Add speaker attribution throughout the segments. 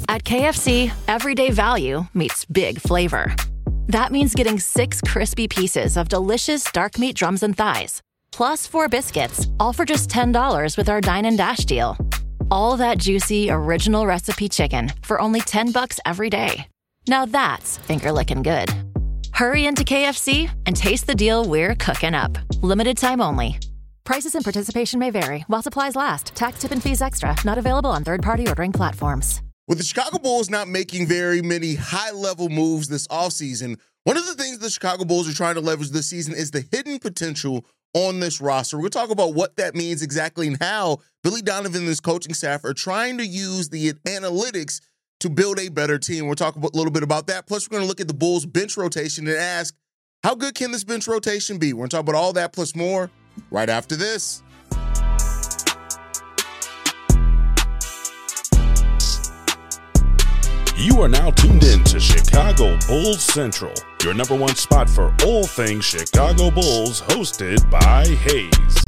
Speaker 1: At KFC, everyday value meets big flavor. That means getting 6 crispy pieces of delicious dark meat drums and thighs, plus 4 biscuits, all for just $10 with our Dine and Dash deal. All that juicy, original recipe chicken for only $10 every day. Now that's finger-licking good. Hurry into KFC and taste the deal we're cooking up. Limited time only. Prices and participation may vary. While supplies last. Tax, tip, and fees extra. Not available on third-party ordering platforms.
Speaker 2: With the Chicago Bulls not making very many high-level moves this offseason, one of the things the Chicago Bulls are trying to leverage this season is the hidden potential on this roster. We're going to talk about what that means exactly and how Billy Donovan and his coaching staff are trying to use the analytics to build a better team. We'll talk a little bit about that. Plus, we're going to look at the Bulls' bench rotation and ask, how good can this bench rotation be? We're going to talk about all that plus more right after this.
Speaker 3: You are now tuned in to Chicago Bulls Central, your number one spot for all things Chicago Bulls, hosted by Hayes.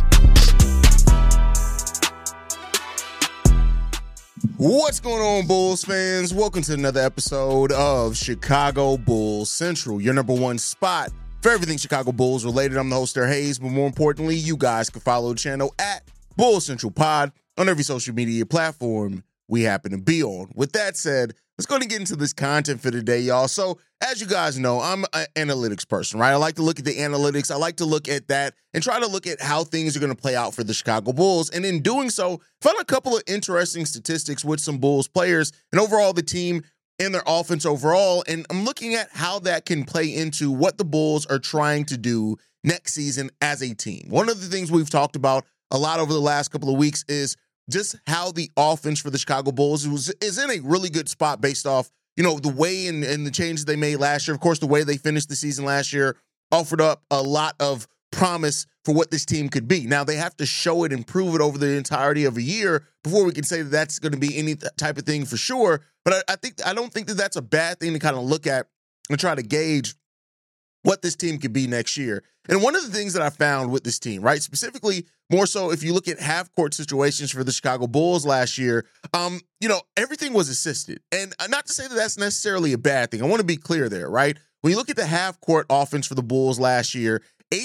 Speaker 2: What's going on, Bulls fans? Welcome to another episode of Chicago Bulls Central, your number one spot for everything Chicago Bulls related. I'm the host there, Hayes, but more importantly, you guys can follow the channel at Bulls Central Pod on every social media platform we happen to be on. With that said, let's go and get into this content for today, y'all. So, as you guys know, I'm an analytics person, right? I like to look at the analytics. I like to look at that and try to look at how things are going to play out for the Chicago Bulls. And in doing so, found a couple of interesting statistics with some Bulls players and overall the team and their offense overall. And I'm looking at how that can play into what the Bulls are trying to do next season as a team. One of the things we've talked about a lot over the last couple of weeks is just how the offense for the Chicago Bulls is in a really good spot based off, you know, the way and the changes they made last year. Of course, the way they finished the season last year offered up a lot of promise for what this team could be. Now, they have to show it and prove it over the entirety of a year before we can say that that's going to be any type of thing for sure. But I don't think that that's a bad thing to kind of look at and try to gauge what this team could be next year. And one of the things that I found with this team, right, specifically more so if you look at half-court situations for the Chicago Bulls last year, everything was assisted. And not to say that that's necessarily a bad thing. I want to be clear there, right? When you look at the half-court offense for the Bulls last year,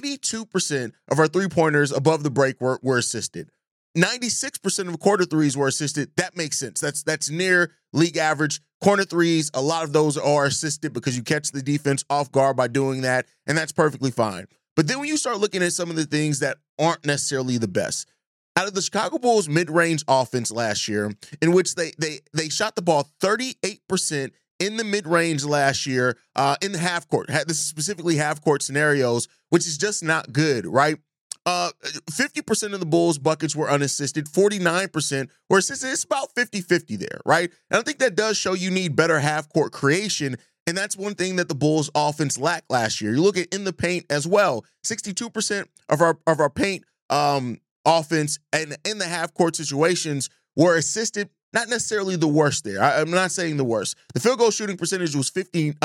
Speaker 2: 82% of our three-pointers above the break were assisted. 96% of quarter threes were assisted. That makes sense. That's near league average. Corner threes, a lot of those are assisted because you catch the defense off guard by doing that, and that's perfectly fine. But then when you start looking at some of the things that aren't necessarily the best, out of the Chicago Bulls mid-range offense last year, in which they shot the ball 38% in the mid-range last year in the half-court. This is specifically half-court scenarios, which is just not good, right? 50% of the Bulls' buckets were unassisted, 49% were assisted. It's about 50-50 there, right? And I think that does show you need better half-court creation, and that's one thing that the Bulls' offense lacked last year. You look at in the paint as well, 62% of our paint offense and in the half-court situations were assisted. Not necessarily the worst there. I'm not saying the worst. The field goal shooting percentage was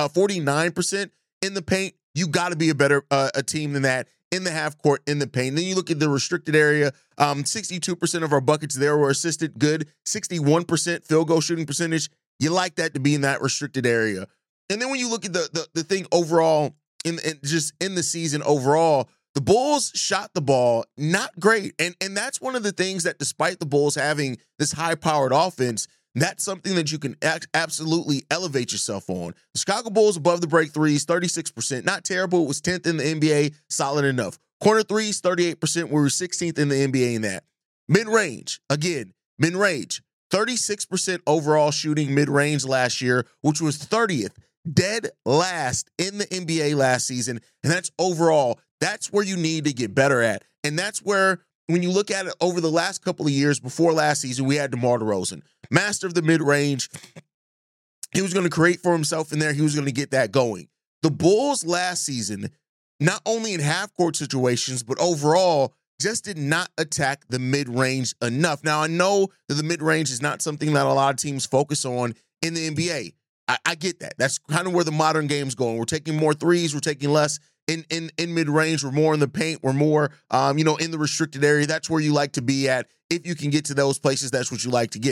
Speaker 2: 49% in the paint. You got to be a better a team than that in the half court, in the paint. Then you look at the restricted area, 62% of our buckets there were assisted, good. 61% field goal shooting percentage. You like that to be in that restricted area. And then when you look at the thing overall, in the season overall, the Bulls shot the ball not great. And that's one of the things that despite the Bulls having this high-powered offense, that's something that you can absolutely elevate yourself on. The Chicago Bulls above the break threes, 36%. Not terrible. It was 10th in the NBA. Solid enough. Corner threes, 38%. We were 16th in the NBA in that. Mid-range, again, mid-range. 36% overall shooting mid-range last year, which was 30th. Dead last in the NBA last season. And that's overall. That's where you need to get better at. And that's where, when you look at it over the last couple of years before last season, we had DeMar DeRozan, master of the mid-range. He was going to create for himself in there. He was going to get that going. The Bulls last season, not only in half-court situations, but overall, just did not attack the mid-range enough. Now, I know that the mid-range is not something that a lot of teams focus on in the NBA. I get that. That's kind of where the modern game's going. We're taking more threes. We're taking less in mid-range. We're more in the paint. We're more, in the restricted area. That's where you like to be at. If you can get to those places, that's what you like to get.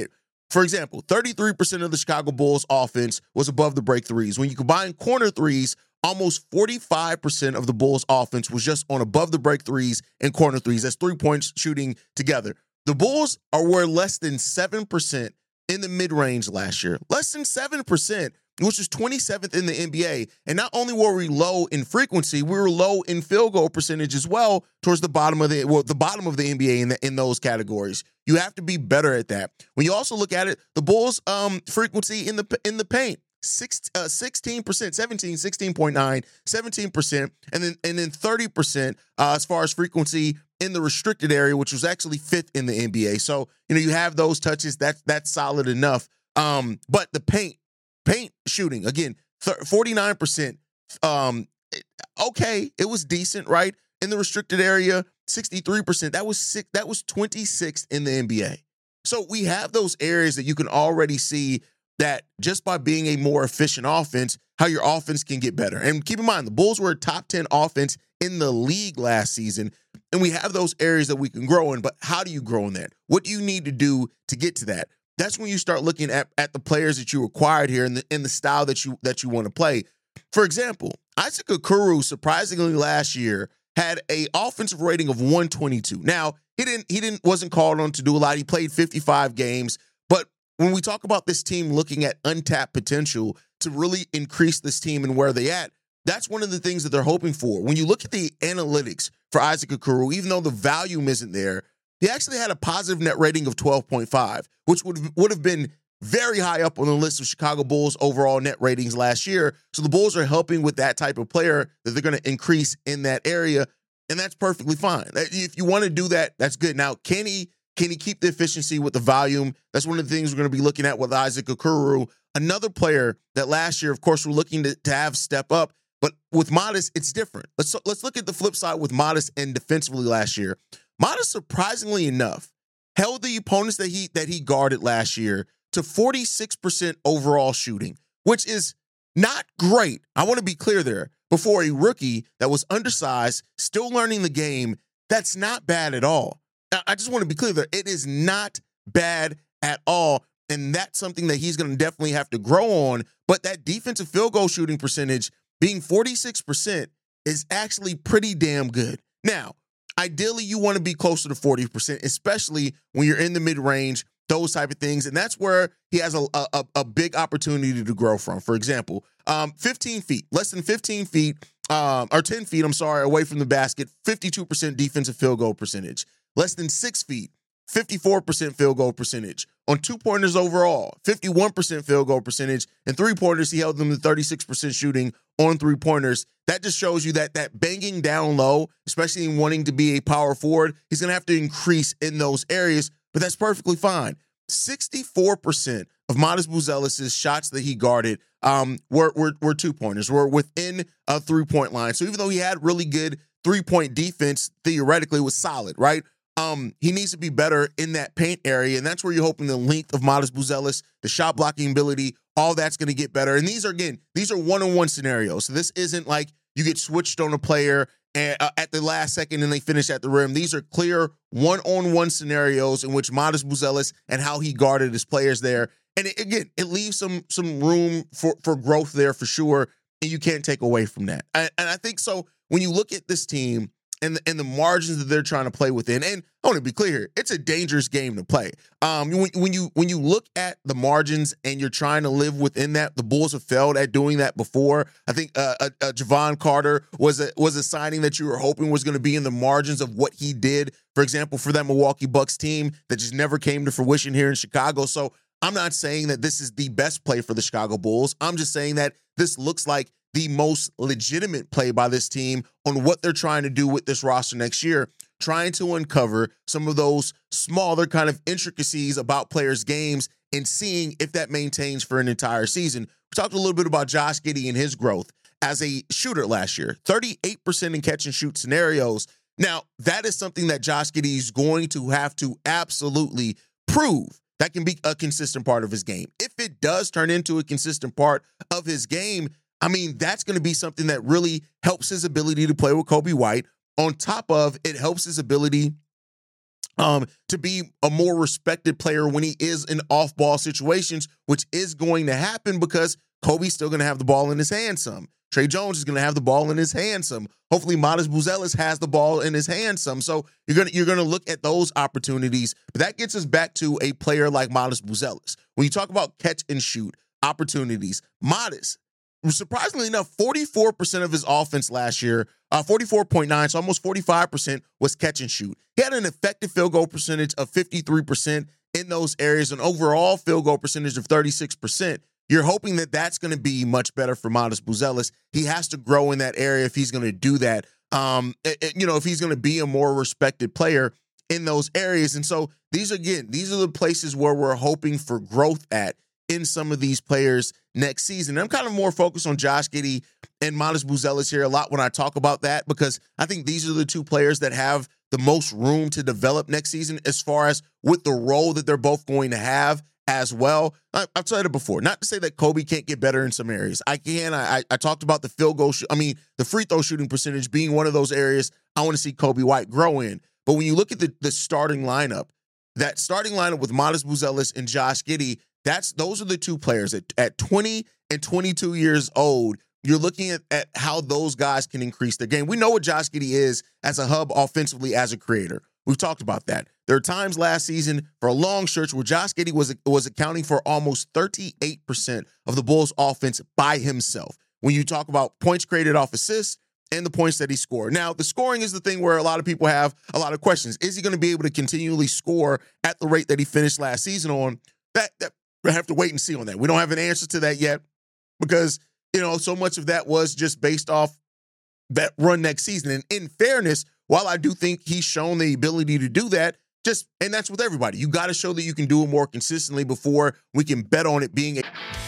Speaker 2: For example, 33% of the Chicago Bulls offense was above the break threes. When you combine corner threes, almost 45% of the Bulls offense was just on above the break threes and corner threes. That's 3-point shooting together. The Bulls were less than 7% in the mid-range last year. Less than 7%, which is 27th in the NBA. And not only were we low in frequency, we were low in field goal percentage as well towards the bottom of the bottom of the NBA in those categories. You have to be better at that. When you also look at it, the Bulls' frequency in the paint, 16%, 16.9, 17%, and then 30% as far as frequency in the restricted area, which was actually 5th in the NBA. So, you have those touches, that's solid enough. But the paint shooting, again, 49%, okay, it was decent, right? In the restricted area, 63%. That was 26th in the NBA. So we have those areas that you can already see that just by being a more efficient offense, how your offense can get better. And keep in mind, the Bulls were a top 10 offense in the league last season, and we have those areas that we can grow in, but how do you grow in that? What do you need to do to get to that? That's when you start looking at the players that you acquired here and in the style that you want to play. For example, Isaac Okoro, surprisingly last year, had a offensive rating of 122. Now, he wasn't called on to do a lot. He played 55 games, but when we talk about this team looking at untapped potential to really increase this team and where they at, that's one of the things that they're hoping for. When you look at the analytics for Isaac Okoro, even though the volume isn't there, he actually had a positive net rating of 12.5, which would have been very high up on the list of Chicago Bulls overall net ratings last year. So the Bulls are helping with that type of player that they're going to increase in that area, and that's perfectly fine. If you want to do that, that's good. Now, can he keep the efficiency with the volume? That's one of the things we're going to be looking at with Isaac Okoro. Another player that last year, of course, we're looking to have step up, but with Modest, it's different. Let's look at the flip side with Modest and defensively last year. Modest, surprisingly enough, held the opponents that he guarded last year to 46% overall shooting, which is not great. I want to be clear there. Before a rookie that was undersized, still learning the game, that's not bad at all. Now, I just want to be clear there. It is not bad at all, and that's something that he's going to definitely have to grow on. But that defensive field goal shooting percentage being 46% is actually pretty damn good. Now, ideally, you want to be closer to 40%, especially when you're in the mid-range, those type of things. And that's where he has a big opportunity to grow from. For example, 15 feet, less than 15 feet, or 10 feet, away from the basket, 52% defensive field goal percentage. Less than 6 feet, 54% field goal percentage. On 2-pointers overall, 51% field goal percentage. And 3-pointers, he held them to 36% shooting on 3-pointers. That just shows you that banging down low, especially in wanting to be a power forward, he's going to have to increase in those areas, but that's perfectly fine. 64% of Modest Buzelis' shots that he guarded were 2-pointers, were within a 3-point line. So even though he had really good 3-point defense, theoretically was solid, right? He needs to be better in that paint area, and that's where you're hoping the length of Modest Buzelis, the shot blocking ability, all that's going to get better. And these are one-on-one scenarios. So this isn't like you get switched on a player and, at the last second and they finish at the rim. These are clear one-on-one scenarios in which Modest Buzelis and how he guarded his players there. And it leaves some room for growth there for sure, and you can't take away from that. And I think so when you look at this team, and the margins that they're trying to play within. And I want to be clear here, it's a dangerous game to play. When you look at the margins and you're trying to live within that, the Bulls have failed at doing that before. I think Javon Carter was a signing that you were hoping was going to be in the margins of what he did, for example, for that Milwaukee Bucks team that just never came to fruition here in Chicago. So I'm not saying that this is the best play for the Chicago Bulls. I'm just saying that this looks like the most legitimate play by this team on what they're trying to do with this roster next year, trying to uncover some of those smaller kind of intricacies about players' games and seeing if that maintains for an entire season. We talked a little bit about Josh Giddey and his growth as a shooter last year, 38% in catch and shoot scenarios. Now, that is something that Josh Giddey is going to have to absolutely prove that can be a consistent part of his game. If it does turn into a consistent part of his game, I mean, that's going to be something that really helps his ability to play with Coby White. On top of it helps his ability to be a more respected player when he is in off-ball situations, which is going to happen because Kobe's still going to have the ball in his hand some. Trey Jones is going to have the ball in his hand some. Hopefully, Matas Buzelis has the ball in his hand some. So you're going to look at those opportunities. But that gets us back to a player like Matas Buzelis. When you talk about catch and shoot opportunities, Matas, surprisingly enough, 44% of his offense last year, 44.9, so almost 45% was catch and shoot. He had an effective field goal percentage of 53% in those areas, an overall field goal percentage of 36%. You're hoping that that's going to be much better for Matas Buzelis. He has to grow in that area if he's going to do that. If he's going to be a more respected player in those areas. And so these are the places where we're hoping for growth at in some of these players next season. And I'm kind of more focused on Josh Giddey and Matas Buzelis here a lot when I talk about that, because I think these are the two players that have the most room to develop next season as far as with the role that they're both going to have as well. I've said it before, not to say that Kobe can't get better in some areas. I can. I talked about the the free throw shooting percentage being one of those areas I want to see Kobe White grow in. But when you look at the starting lineup, that starting lineup with Matas Buzelis and Josh Giddey, those are the two players at 20 and 22 years old. You're looking at how those guys can increase their game. We know what Josh Giddey is as a hub offensively, as a creator. We've talked about that. There are times last season for a long stretch where Josh Giddey was accounting for almost 38% of the Bulls' offense by himself. When you talk about points created off assists and the points that he scored. Now, the scoring is the thing where a lot of people have a lot of questions. Is he going to be able to continually score at the rate that he finished last season on? That we have to wait and see on that. We don't have an answer to that yet because, so much of that was just based off that run next season. And in fairness, while I do think he's shown the ability to do that, and that's with everybody. You got to show that you can do it more consistently before we can bet on it being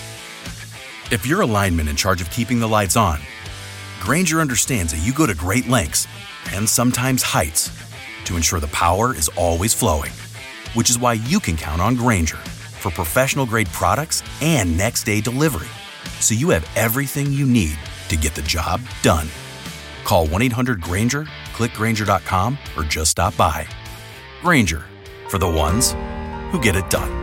Speaker 4: If you're a lineman in charge of keeping the lights on, Grainger understands that you go to great lengths and sometimes heights to ensure the power is always flowing, which is why you can count on Grainger for professional-grade products and next-day delivery, so you have everything you need to get the job done. Call 1-800-GRAINGER, click Grainger.com, or just stop by. Grainger, for the ones who get it done.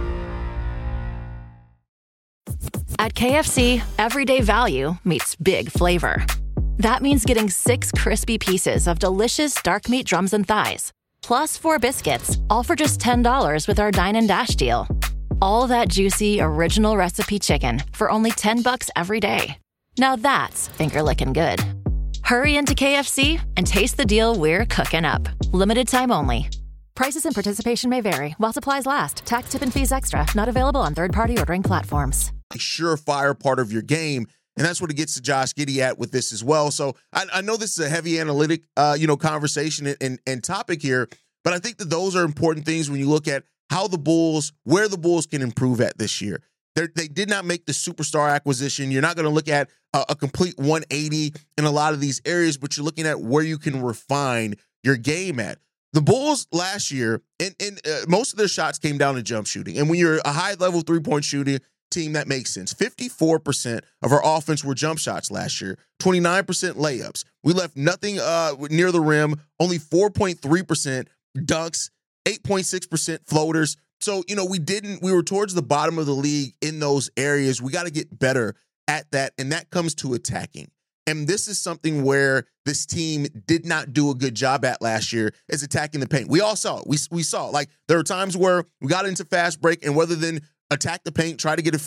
Speaker 1: At KFC, everyday value meets big flavor. That means getting 6 crispy pieces of delicious dark meat drums and thighs, plus 4 biscuits, all for just $10 with our Dine and Dash deal. All that juicy, original recipe chicken for only $10 every day. Now that's finger-licking good. Hurry into KFC and taste the deal we're cooking up. Limited time only. Prices and participation may vary while supplies last. Tax, tip, and fees extra. Not available on third-party ordering platforms.
Speaker 2: A surefire part of your game, and that's what it gets to Josh Giddey at with this as well. So I know this is a heavy analytic, conversation and topic here, but I think that those are important things when you look at where the Bulls can improve at this year. They did not make the superstar acquisition. You're not going to look at a complete 180 in a lot of these areas, but you're looking at where you can refine your game at. The Bulls last year, and most of their shots came down to jump shooting. And when you're a high-level three-point shooting team, that makes sense. 54% of our offense were jump shots last year, 29% layups. We left nothing near the rim, only 4.3% dunks, 8.6% floaters. So, we were towards the bottom of the league in those areas. We got to get better at that, and that comes to attacking. And this is something where this team did not do a good job at last year, is attacking the paint. We all saw it. We saw it. Like, there were times where we got into fast break, and rather than attack the paint, try to get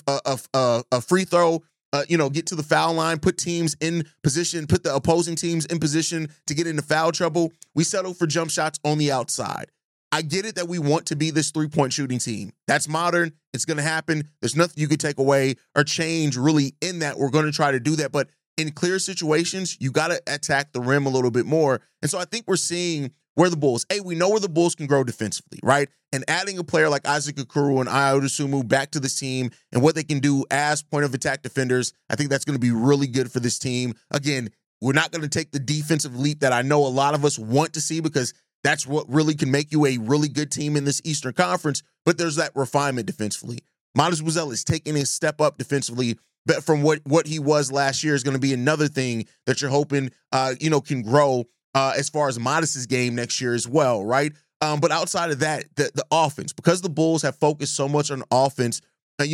Speaker 2: a free throw, get to the foul line, put teams in position, put the opposing teams in position to get into foul trouble, we settled for jump shots on the outside. I get it that we want to be this three-point shooting team. That's modern. It's going to happen. There's nothing you could take away or change really in that. We're going to try to do that. But in clear situations, you got to attack the rim a little bit more. And so I think we're seeing where the Bulls, we know where the Bulls can grow defensively, right? And adding a player like Isaac Okoro and Ayo Dosunmu back to this team and what they can do as point-of-attack defenders, I think that's going to be really good for this team. Again, we're not going to take the defensive leap that I know a lot of us want to see, because that's what really can make you a really good team in this Eastern Conference, but there's that refinement defensively. Matas Buzelis taking a step up defensively from what he was last year is going to be another thing that you're hoping, can grow as far as Matas's game next year as well, right? But outside of that, the offense, because the Bulls have focused so much on offense, and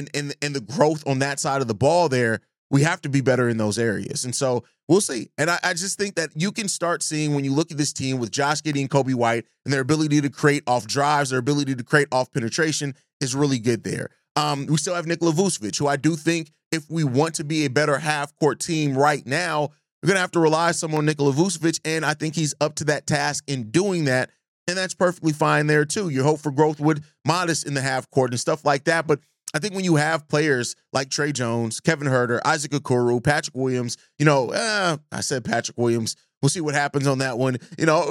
Speaker 2: the growth on that side of the ball there, we have to be better in those areas. And so we'll see. And I just think that you can start seeing, when you look at this team with Josh Giddey and Kobe White and their ability to create off drives, their ability to create off penetration is really good there. We still have Nikola Vucevic, who I do think, if we want to be a better half-court team right now, we're going to have to rely some on Nikola Vucevic, and I think he's up to that task in doing that, and that's perfectly fine there too. Your hope for growth would modest in the half-court and stuff like that, but I think when you have players like Tre Jones, Kevin Huerter, Isaac Okoro, Patrick Williams, I said Patrick Williams. We'll see what happens on that one.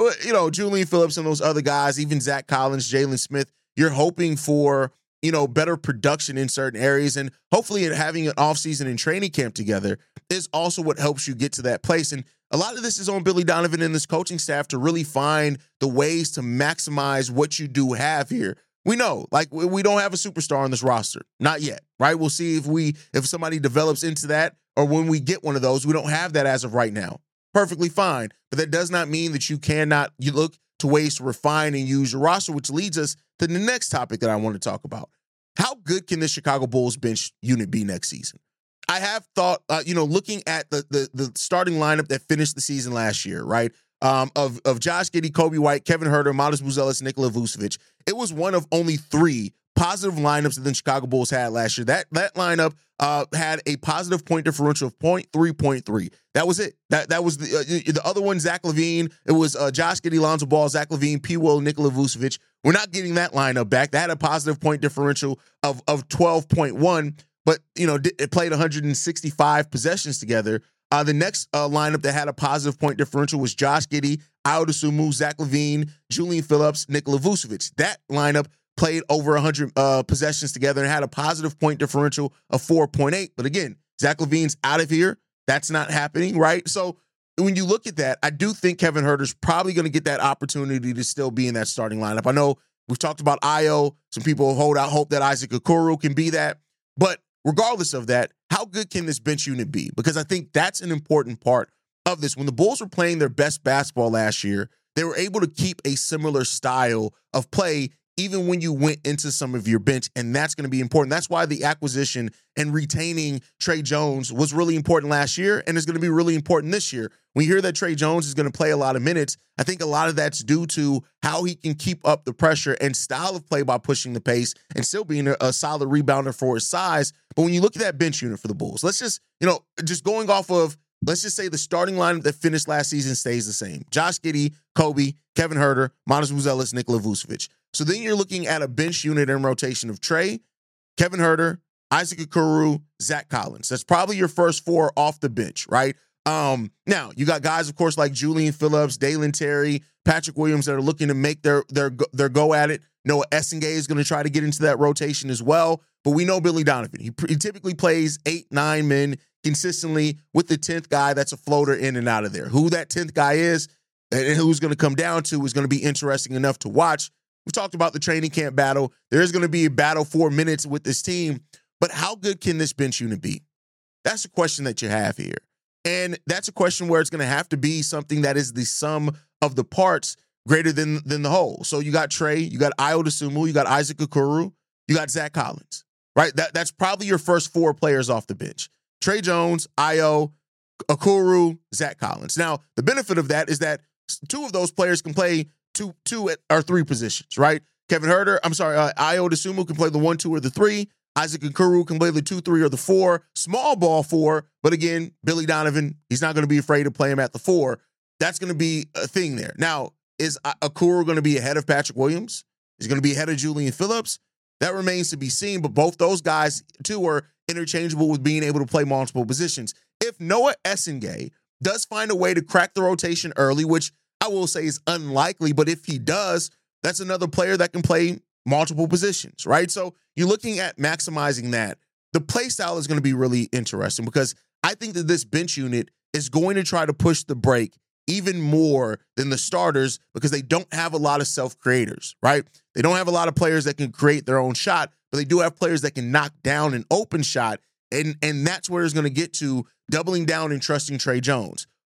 Speaker 2: Julian Phillips and those other guys, even Zach Collins, Jalen Smith, you're hoping for, better production in certain areas. And hopefully having an offseason and training camp together is also what helps you get to that place. And a lot of this is on Billy Donovan and this coaching staff to really find the ways to maximize what you do have here. We know, we don't have a superstar on this roster. Not yet, right? We'll see if somebody develops into that, or when we get one of those. We don't have that as of right now. Perfectly fine. But that does not mean that you look to ways to refine and use your roster, which leads us to the next topic that I want to talk about. How good can the Chicago Bulls bench unit be next season? I have thought, looking at the starting lineup that finished the season last year, right? Of Josh Giddey, Kobe White, Kevin Huerter, Matas Buzelis, Nikola Vucevic. It was one of only 3 positive lineups that the Chicago Bulls had last year. That lineup had a positive point differential of 0.3. That was it. That was the other one, Zach LaVine. It was Josh Giddey, Lonzo Ball, Zach LaVine, P. Will, Nikola Vucevic. We're not getting that lineup back. That had a positive point differential of 12.1, but it played 165 possessions together. The next lineup that had a positive point differential was Josh Giddey, Ayo Dosunmu, Zach LaVine, Julian Phillips, Nikola Vucevic. That lineup played over 100 possessions together and had a positive point differential of 4.8. But again, Zach LaVine's out of here. That's not happening, right? So when you look at that, I do think Kevin Huerter's probably going to get that opportunity to still be in that starting lineup. I know we've talked about Ayo. Some people hold out hope that Isaac Okoro can be that. But regardless of that, how good can this bench unit be? Because I think that's an important part of this. When the Bulls were playing their best basketball last year, they were able to keep a similar style of play even when you went into some of your bench, and that's going to be important. That's why the acquisition and retaining Tre Jones was really important last year, and is going to be really important this year. When you hear that Tre Jones is going to play a lot of minutes, I think a lot of that's due to how he can keep up the pressure and style of play by pushing the pace and still being a solid rebounder for his size. But when you look at that bench unit for the Bulls, let's just, just going off of, let's just say the starting lineup that finished last season stays the same. Josh Giddey, Kobe, Kevin Huerter, Matas Buzelis, Nikola Vucevic. So then you're looking at a bench unit in rotation of Tre, Kevin Huerter, Isaac Okoro, Zach Collins. That's probably your first 4 off the bench, right? Now, you got guys, of course, like Julian Phillips, Dalen Terry, Patrick Williams that are looking to make their go at it. Noah Essengay is going to try to get into that rotation as well. But we know Billy Donovan. He typically plays 8-9 men consistently with the 10th guy that's a floater in and out of there. Who that 10th guy is and who's going to come down to is going to be interesting enough to watch. We talked about the training camp battle. There's going to be a battle for minutes with this team. But how good can this bench unit be? That's a question that you have here. And that's a question where it's going to have to be something that is the sum of the parts greater than the whole. So you got Tre, you got Ayo Dosunmu, you got Isaac Okoro, you got Zach Collins, right? That's probably your first 4 players off the bench. Tre Jones, Ayo, Okoro, Zach Collins. Now, the benefit of that is that 2 of those players can play two or 3 positions, right? Ayo Dosunmu can play the 1, 2, or the 3. Isaac Okoro can play the 2, 3, or the 4. Small ball 4, but again, Billy Donovan, he's not going to be afraid to play him at the 4. That's going to be a thing there. Now, is Okoro going to be ahead of Patrick Williams? Is he going to be ahead of Julian Phillips? That remains to be seen, but both those guys, too, are interchangeable with being able to play multiple positions. If Noah Essengay does find a way to crack the rotation early, which I will say is unlikely, but if he does, that's another player that can play multiple positions, right? So you're looking at maximizing that. The play style is going to be really interesting because I think that this bench unit is going to try to push the break even more than the starters because they don't have a lot of self-creators, right? They don't have a lot of players that can create their own shot, but they do have players that can knock down an open shot, and that's where it's going to get to doubling down and trusting Tre Jones.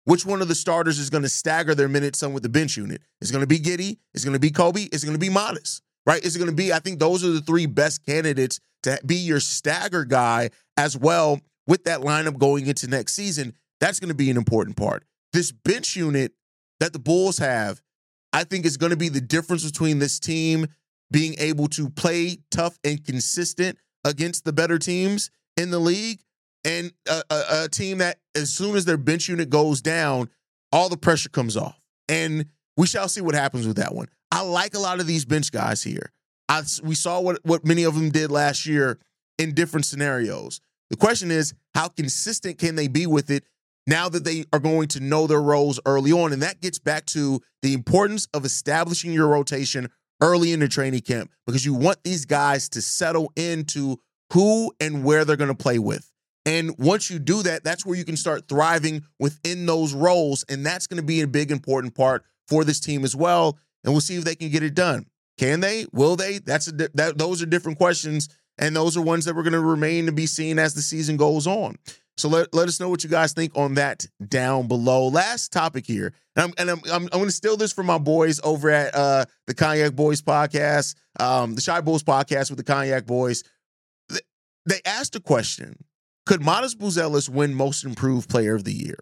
Speaker 2: which one of the starters is going to stagger their minutes some with the bench unit. Is it going to be Giddey? Is it going to be Kobe? Is it going to be Modest? Right? Is it going to be, I think those are the three best candidates to be your stagger guy as well with that lineup going into next season. That's going to be an important part. This bench unit that the Bulls have, I think is going to be the difference between this team being able to play tough and consistent against the better teams in the league and a team that as soon as their bench unit goes down, all the pressure comes off. And we shall see what happens with that one. I like a lot of these bench guys here. We saw what many of them did last year in different scenarios. The question is, how consistent can they be with it now that they are going to know their roles early on? And that gets back to the importance of establishing your rotation early in the training camp, because you want these guys to settle into who and where they're going to play with. And once you do that, that's where you can start thriving within those roles. And that's going to be a big, important part for this team as well. And we'll see if they can get it done. Can they? Will they? Those are different questions. And those are ones that we're going to remain to be seen as the season goes on. So let us know what you guys think on that down below. Last topic here. And I'm going to steal this from my boys over at the Cognac Boys podcast, the Shy Bulls podcast with the Cognac Boys. They asked a question. Could Modest Buzelis win Most Improved Player of the Year?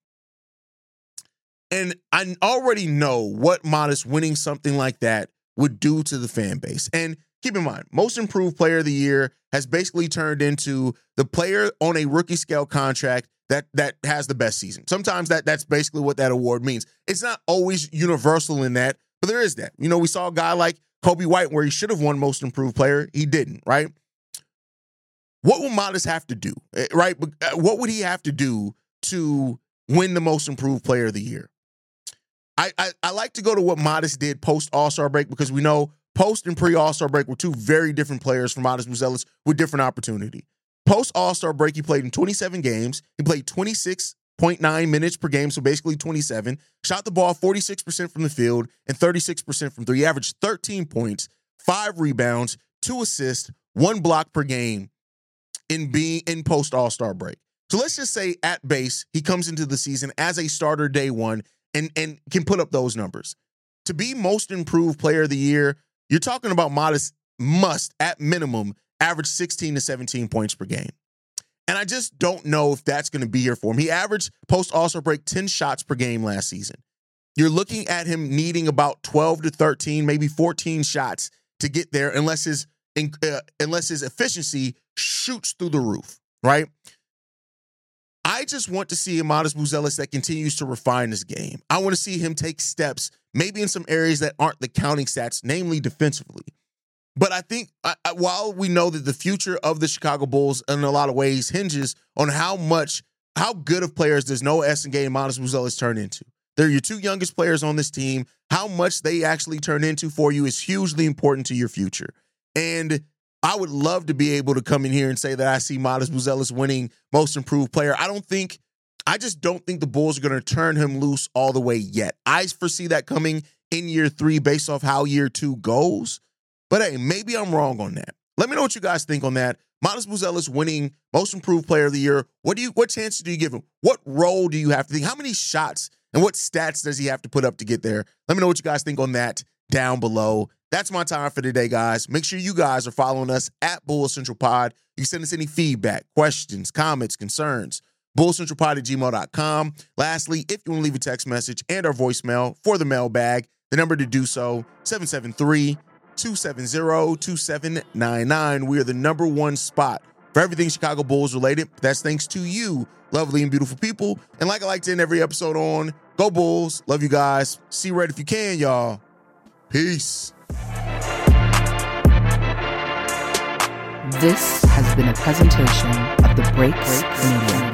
Speaker 2: And I already know what Modest winning something like that would do to the fan base. And keep in mind, Most Improved Player of the Year has basically turned into the player on a rookie scale contract that has the best season. Sometimes that's basically what that award means. It's not always universal in that, but there is that. You know, we saw a guy like Kobe White where he should have won Most Improved Player. He didn't, right? What will Modest have to do, right? What would he have to do to win the Most Improved Player of the Year? I like to go to what Modest did post All-Star break, because we know post and pre-All-Star break were two very different players for Modest Buzelis with different opportunity. Post All-Star break, he played in 27 games. He played 26.9 minutes per game, so basically 27. Shot the ball 46% from the field and 36% from three. He averaged 13 points, 5 rebounds, 2 assists, 1 block per game in post All-Star break. So let's just say at base, he comes into the season as a starter day one and can put up those numbers. To be Most Improved Player of the Year, you're talking about Modest must, at minimum, average 16 to 17 points per game. And I just don't know if that's going to be here for him. He averaged post All-Star break 10 shots per game last season. You're looking at him needing about 12 to 13, maybe 14 shots to get there unless his efficiency shoots through the roof, right? I just want to see a Modest Buzelis that continues to refine his game. I want to see him take steps, maybe in some areas that aren't the counting stats, namely defensively. But I think while we know that the future of the Chicago Bulls in a lot of ways hinges on how good of players does Noah Essengay and Modest Buzelis turn into. They're your two youngest players on this team. How much they actually turn into for you is hugely important to your future. And I would love to be able to come in here and say that I see Modest Buzelis winning Most Improved Player. I just don't think the Bulls are going to turn him loose all the way yet. I foresee that coming in year 3 based off how year 2 goes. But hey, maybe I'm wrong on that. Let me know what you guys think on that. Modest Buzelis winning Most Improved Player of the Year. What chances do you give him? What role do you have to think? How many shots and what stats does he have to put up to get there? Let me know what you guys think on that down below. That's my time for today, guys. Make sure you guys are following us at Bulls Central Pod. You can send us any feedback, questions, comments, concerns. BullsCentralPod@gmail.com. Lastly, if you want to leave a text message and our voicemail for the mailbag, the number to do so, 773-270-2799. We are the #1 spot for everything Chicago Bulls related. That's thanks to you, lovely and beautiful people. And like I like to end every episode on, go Bulls. Love you guys. See red if you can, y'all. Peace.
Speaker 5: This has been a presentation of the Breaks Media.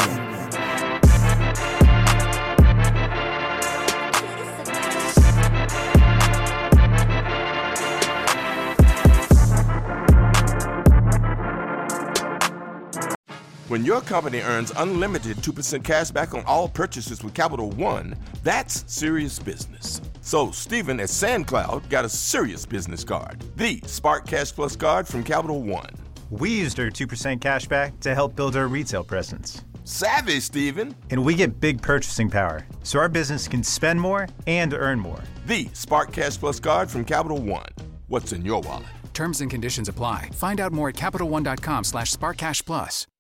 Speaker 6: When your company earns unlimited 2% cash back on all purchases with Capital One, that's serious business. So Steven at SandCloud got a serious business card, the Spark Cash Plus card from Capital One.
Speaker 7: We used our 2% cash back to help build our retail presence.
Speaker 6: Savvy, Steven.
Speaker 7: And we get big purchasing power, so our business can spend more and earn more.
Speaker 6: The Spark Cash Plus card from Capital One. What's in your wallet?
Speaker 8: Terms and conditions apply. Find out more at CapitalOne.com/SparkCashPlus.